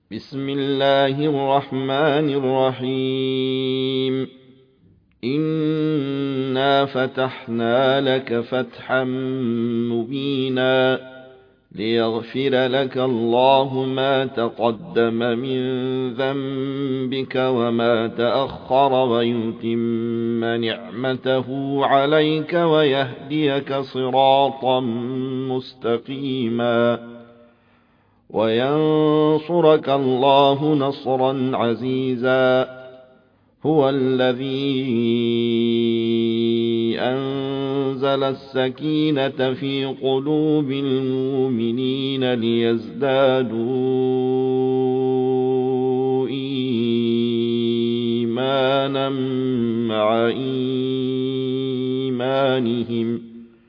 بسم الله الرحمن الرحيم إنا فتحنا لك فتحا مبينا ليغفر لك الله ما تقدم من ذنبك وما تأخر ويتم نعمته عليك ويهديك صراطا مستقيما وينصرك الله نصرا عزيزا هو الذي أنزل السكينة في قلوب المؤمنين ليزدادوا إيمانا مع إيمانهم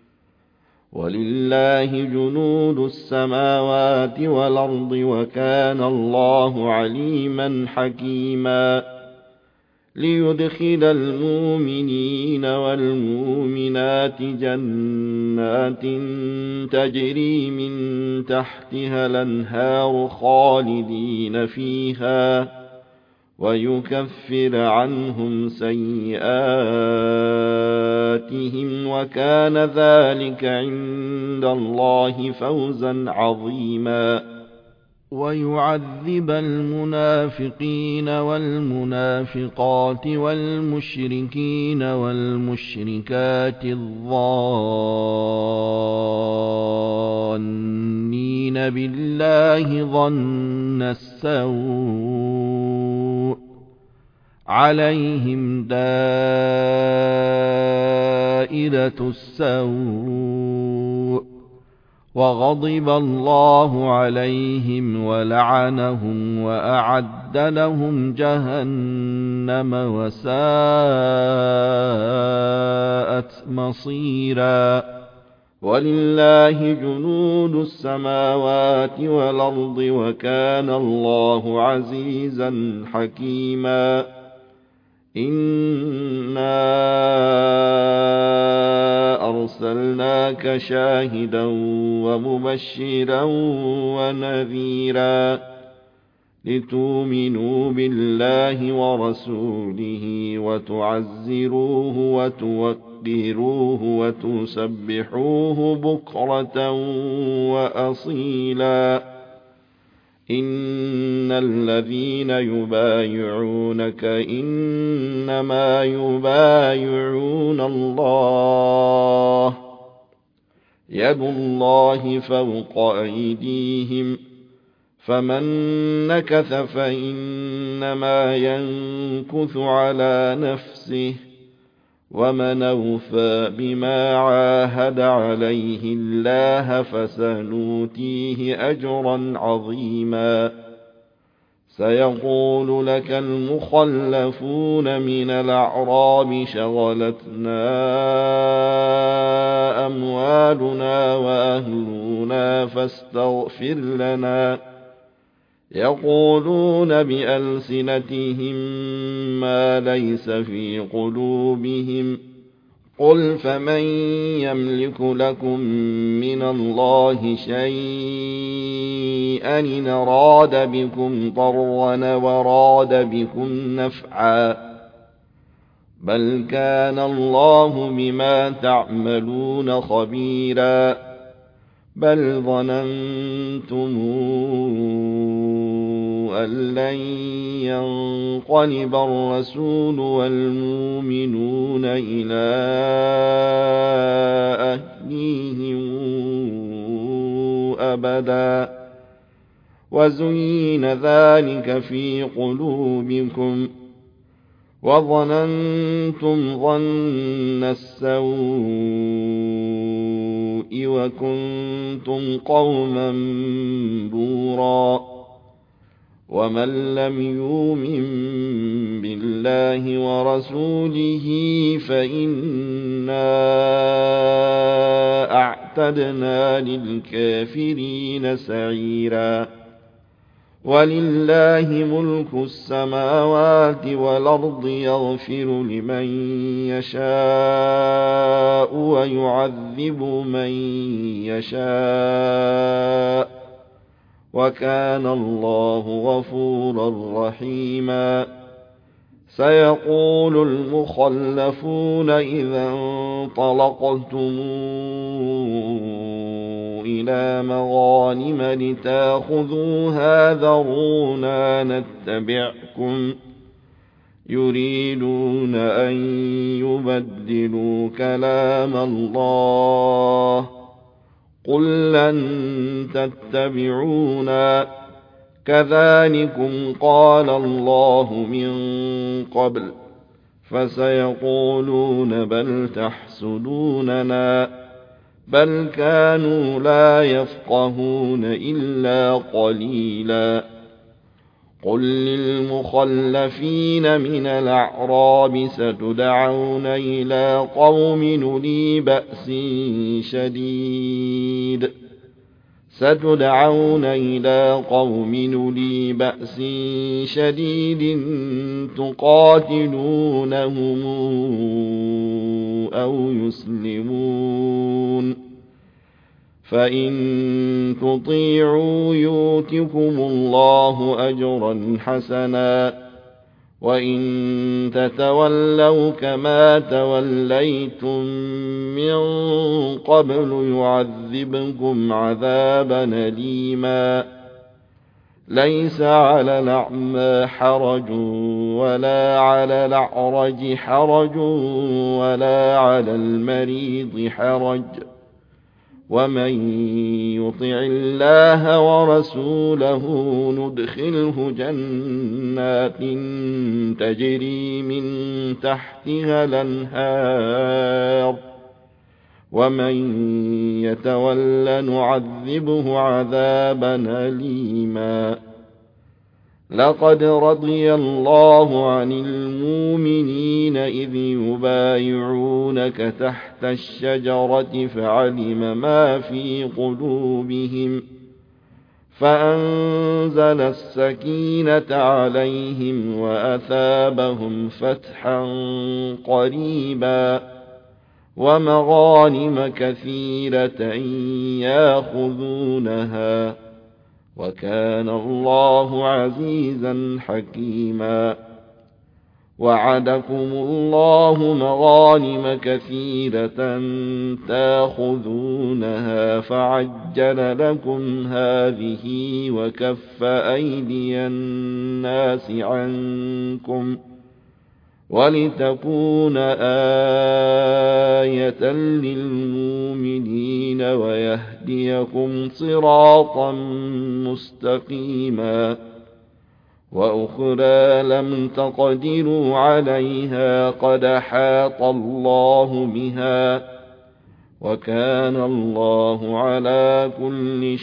ولله جنود السماوات والأرض وكان الله عليما حكيما ليدخل المؤمنين والمؤمنات جنات تجري من تحتها الأنهار خالدين فيها ويكفر عنهم سيئاتهم وكان ذلك عند الله فوزا عظيما ويعذب المنافقين والمنافقات والمشركين والمشركات الظانين بالله ظن السوء عليهم دائرة السوء وغضب الله عليهم ولعنهم وأعد لهم جهنم وساءت مصيرا ولله جنود السماوات والأرض وكان الله عزيزا حكيما إنا أرسلناك شاهدا ومبشرا ونذيرا لتؤمنوا بالله ورسوله وتعزروه وتوقروه وتسبحوه بكرة وأصيلا إن الذين يبايعونك إنما يبايعون الله يد الله فوق أيديهم فمن نكث فإنما ينكث على نفسه ومن أوفى بما عاهد عليه الله فسنؤتيه أجرا عظيما سيقول لك المخلفون من الأعراب شغلتنا أموالنا وأهلنا فاستغفر لنا يقولون بألسنتهم ما ليس في قلوبهم قل فمن يملك لكم من الله شيئا إن أراد بكم ضرا وراد بكم نفعا بل كان الله بما تعملون خبيرا بل ظننتم أن لن ينقلب الرسول والمؤمنون إلى أهليهم أبدا وزين ذلك في قلوبكم وظننتم ظن السوء وكنتم قوما بورا ومن لم يؤمن بالله ورسوله فإنا أعتدنا للكافرين سعيرا ولله ملك السماوات والأرض يغفر لمن يشاء ويعذب من يشاء وكان الله غفورا رحيما سيقول المخلفون إذا انطلقتم إلى مغانم لتاخذوها ذرونا نتبعكم يريدون أن يبدلوا كلام الله قل لن تتبعونا كذلكم قال الله من قبل فسيقولون بل تحسدوننا بل كانوا لا يفقهون إلا قليلا قل للمخلفين من الأعراب ستدعون إلى قوم أولي بأس شديد تقاتلونهم أو يسلمون فإن تطيعوا يؤتكم الله أجرا حسنا وإن تتولوا كما توليتم من قبل يعذبكم عذابا أليما ليس على الأعمى حرج ولا على الأعرج حرج ولا على المريض حرج ومن يطع الله ورسوله ندخله جنات تجري من تحتها الأنهار ومن يتول نعذبه عذابا أليما لقد رضي الله عن المؤمنين إذ يبايعونك تحت الشجرة فعلم ما في قلوبهم فأنزل السكينة عليهم وأثابهم فتحا قريبا ومغانم كثيرة ياخذونها وكان الله عزيزا حكيما وعدكم الله مغانم كثيرة تاخذونها فعجل لكم هذه وكف أيدي الناس عنكم ولتكون آية للمؤمنين ويهديكم صراطا مستقيما وأخرى لم تقدروا عليها قد أحاط الله بها وكان الله على كل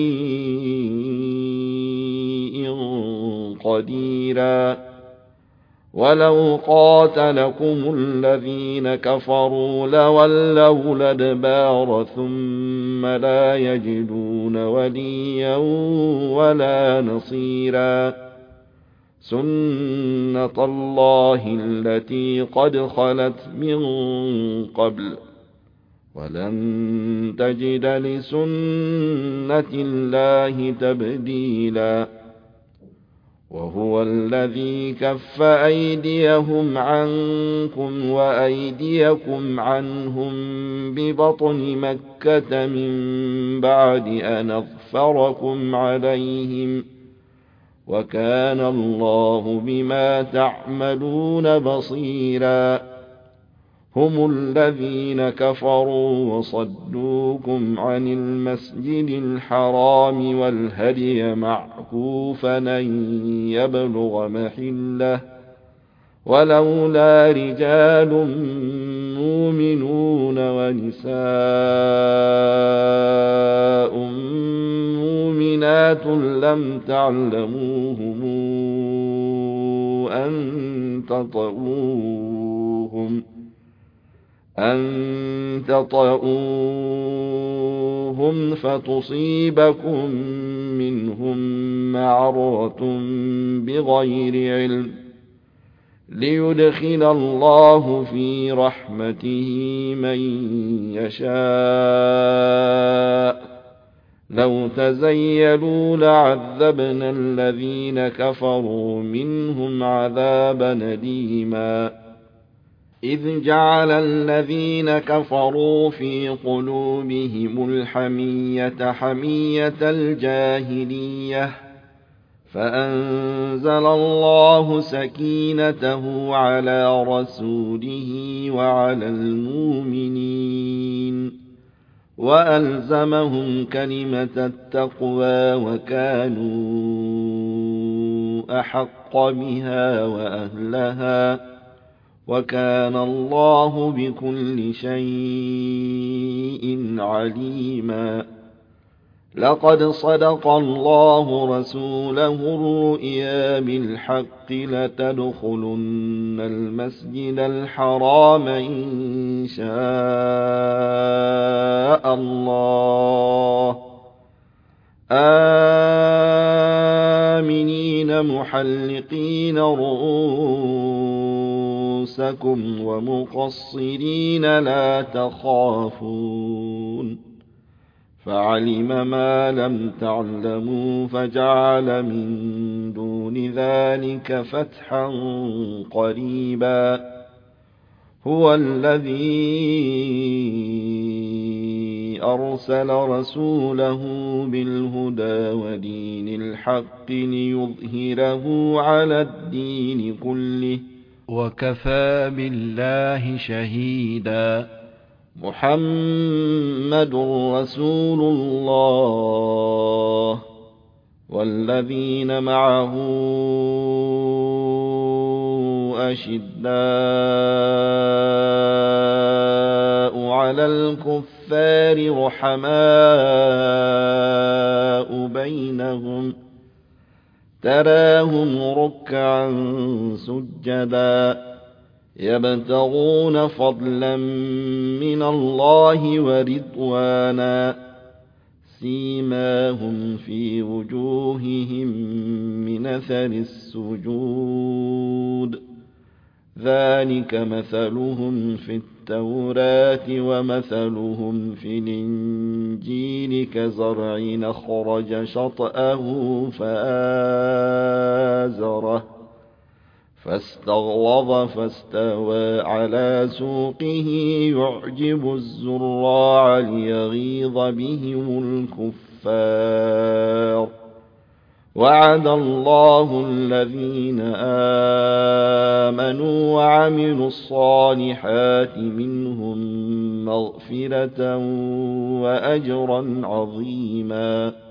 شيء قديرا ولو قاتلكم الذين كفروا لولوا الأدبار ثم لا يجدون وليا ولا نصيرا سنة الله التي قد خلت من قبل ولن تجد لسنة الله تبديلا وهو الذي كف أيديهم عنكم وأيديكم عنهم ببطن مكة من بعد أن أظفركم عليهم وكان الله بما تعملون بصيرا هم الذين كفروا وصدوكم عن المسجد الحرام والهدي معكوفا أن يبلغ محله ولولا رجال مؤمنون ونساء مؤمنات لم تعلموهم أن تطؤوهم فتصيبكم منهم معرة بغير علم ليدخل الله في رحمته من يشاء لو تزيلوا لعذبنا الذين كفروا منهم عذابا أليما إذ جعل الذين كفروا في قلوبهم الحمية حمية الجاهلية فأنزل الله سكينته على رسوله وعلى المؤمنين وألزمهم كلمة التقوى وكانوا أحق بها وأهلها وكان الله بكل شيء عليما لقد صدق الله رسوله الرؤيا بالحق لتدخلن المسجد الحرام إن شاء الله آمنين محلقين رؤوسكم ومقصرين لا تخافون فعلم ما لم تعلموا فجعل من دون ذلك فتحا قريبا هو الذي أرسل رسوله بالهدى ودين الحق ليظهره على الدين كله وكفى بالله شهيدا محمد رسول الله والذين معه أشداء على الكفار رحماء بينهم تراهم ركعا سجدا يبتغون فضلا من الله ورضوانا سيماهم في وجوههم من أثر السجود ذلك مثلهم في التوراة ومثلهم في الإنجيل كزرع أخرج شطأه فآزره فاستغلظ فاستوى على سوقه يعجب الزراع ليغيظ بهم الكفار وعد الله الذين آمنوا وعملوا الصالحات منهم مغفرة وأجرا عظيما